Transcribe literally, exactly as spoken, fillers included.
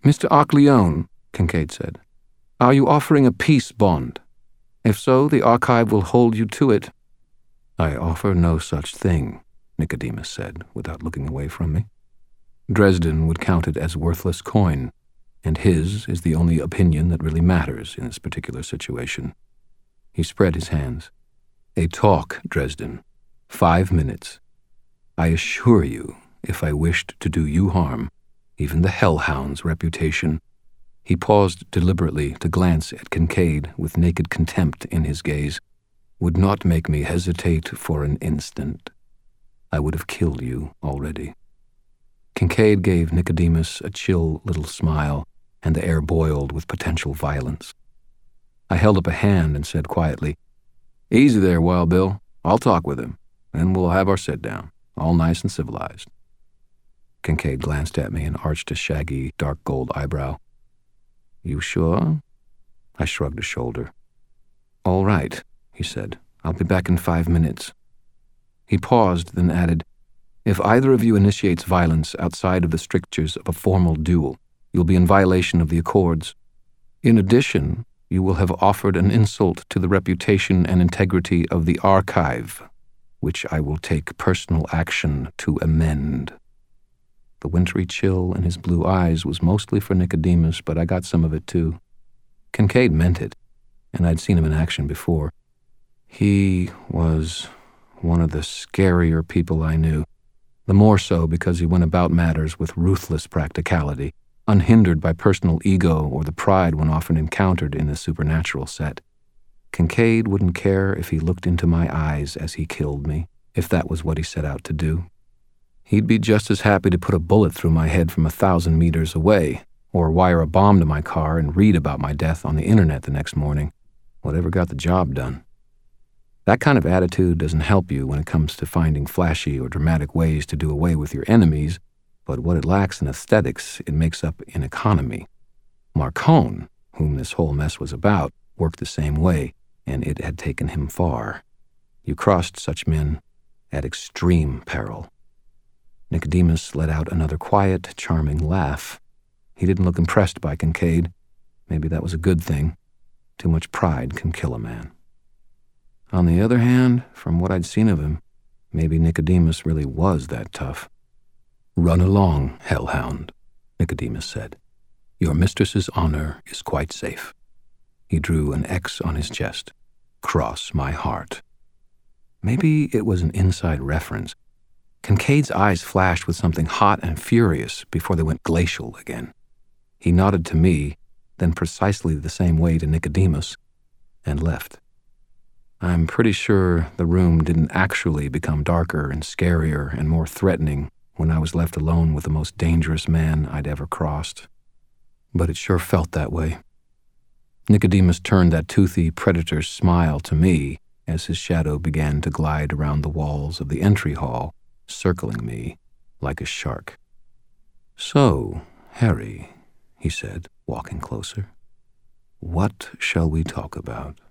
Mister Arcleone, Kincaid said, are you offering a peace bond? If so, the Archive will hold you to it. I offer no such thing, Nicodemus said, without looking away from me. Dresden would count it as worthless coin, and his is the only opinion that really matters in this particular situation. He spread his hands. A talk, Dresden. Five minutes. I assure you, if I wished to do you harm, even the hellhound's reputation. He paused deliberately to glance at Kincaid with naked contempt in his gaze, would not make me hesitate for an instant. I would have killed you already. Kincaid gave Nicodemus a chill little smile, and the air boiled with potential violence. I held up a hand and said quietly, Easy there, Wild Bill. I'll talk with him, and we'll have our sit-down, all nice and civilized. Kincaid glanced at me and arched a shaggy, dark gold eyebrow. You sure? I shrugged a shoulder. All right, he said. I'll be back in five minutes. He paused, then added, If either of you initiates violence outside of the strictures of a formal duel, you'll be in violation of the Accords. In addition, you will have offered an insult to the reputation and integrity of the Archive, which I will take personal action to amend. The wintry chill in his blue eyes was mostly for Nicodemus, but I got some of it too. Kincaid meant it, and I'd seen him in action before. He was one of the scarier people I knew, the more so because he went about matters with ruthless practicality, unhindered by personal ego or the pride one often encountered in the supernatural set. Kincaid wouldn't care if he looked into my eyes as he killed me, if that was what he set out to do. He'd be just as happy to put a bullet through my head from a thousand meters away, or wire a bomb to my car and read about my death on the internet the next morning, whatever got the job done. That kind of attitude doesn't help you when it comes to finding flashy or dramatic ways to do away with your enemies, but what it lacks in aesthetics, it makes up in economy. Marcone, whom this whole mess was about, worked the same way, and it had taken him far. You crossed such men at extreme peril. Nicodemus let out another quiet, charming laugh. He didn't look impressed by Kincaid. Maybe that was a good thing. Too much pride can kill a man. On the other hand, from what I'd seen of him, maybe Nicodemus really was that tough. Run along, hellhound, Nicodemus said. Your mistress's honor is quite safe. He drew an X on his chest. Cross my heart. Maybe it was an inside reference. Kincaid's eyes flashed with something hot and furious before they went glacial again. He nodded to me, then precisely the same way to Nicodemus, and left. I'm pretty sure the room didn't actually become darker and scarier and more threatening when I was left alone with the most dangerous man I'd ever crossed. But it sure felt that way. Nicodemus turned that toothy predator's smile to me as his shadow began to glide around the walls of the entry hall, circling me like a shark. So, Harry, he said, walking closer, what shall we talk about?